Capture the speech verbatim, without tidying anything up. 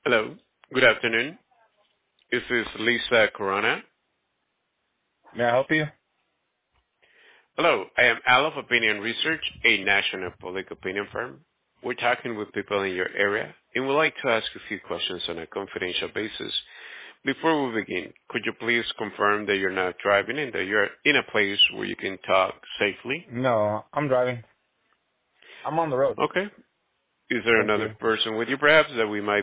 Hello. Good afternoon. This is Lisa Corona. May I help you? Hello. I am Aleph Opinion Research, a national public opinion firm. We're talking with people in your area and would like to ask a few questions on a confidential basis. Before we begin, could you please confirm that you're not driving and that you're in a place where you can talk safely? No, I'm driving. I'm on the road. Okay. Is there Thank another you. person with you perhaps that we might